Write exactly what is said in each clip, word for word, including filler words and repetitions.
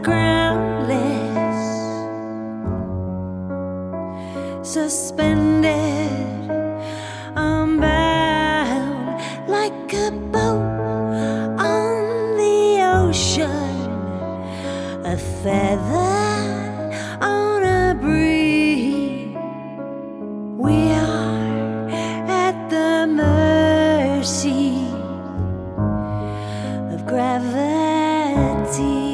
groundless, suspended, unbound, like a boat on the ocean, a feather on a breeze. We are at the mercy of gravity.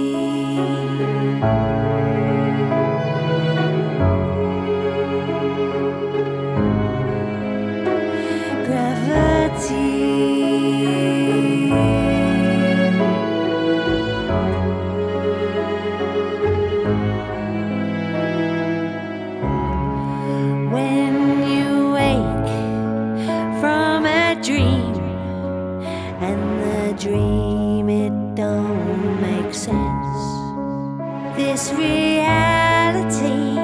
When you wake from a dream and the dream it don't make sense, this reality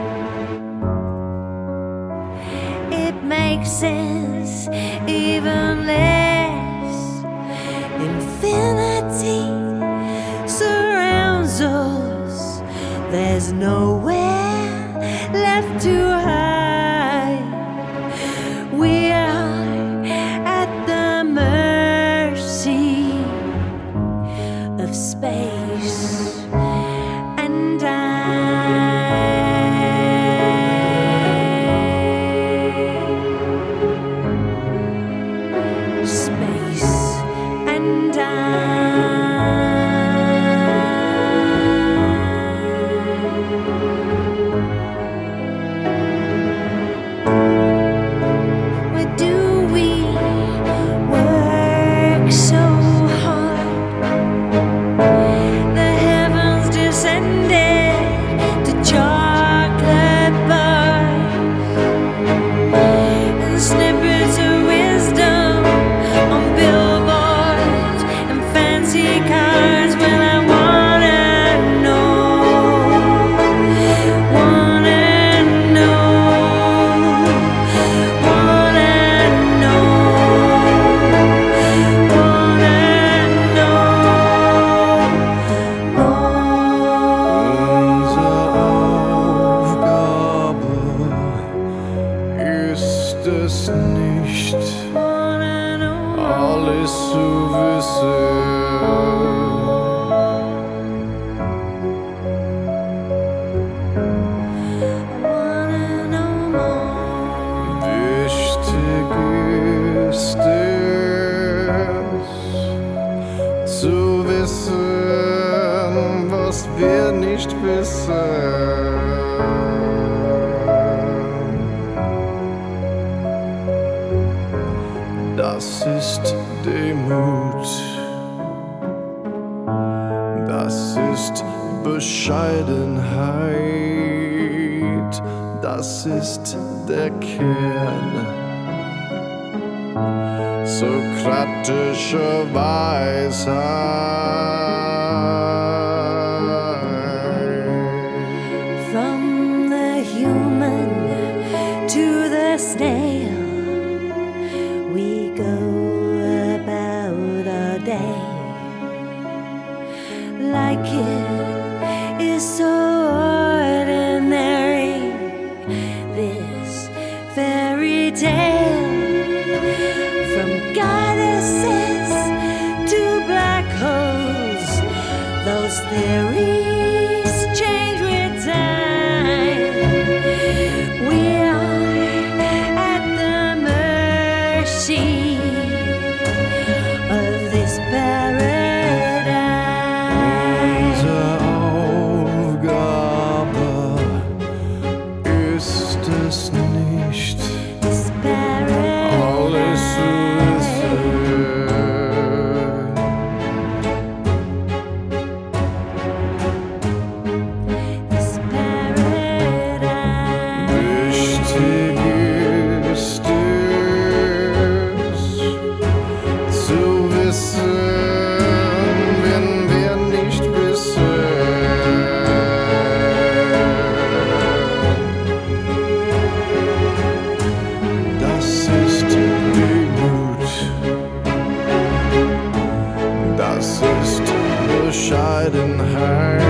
it makes sense even less. Infinity surrounds us, there's nowhere left to hide. We are at the mercy of space and time. Space and time. Es nicht alles zu wissen. Wichtig ist es zu wissen, was wir nicht wissen. Das ist Demut, das ist Bescheidenheit, das ist der Kern sokratischer Weisheit. From the human to the snail, we go about our day like it is so ordinary. This fairy tale, from goddesses to black holes, those theories change with time. We are at the mercy of this paradise. Unsere Aufgabe ist es nicht, This paradise. alles zu wissen. This paradise. Wichtig ist es zu wissen, wenn wir nicht wissen. Das ist Demut, das ist Bescheid. getting high.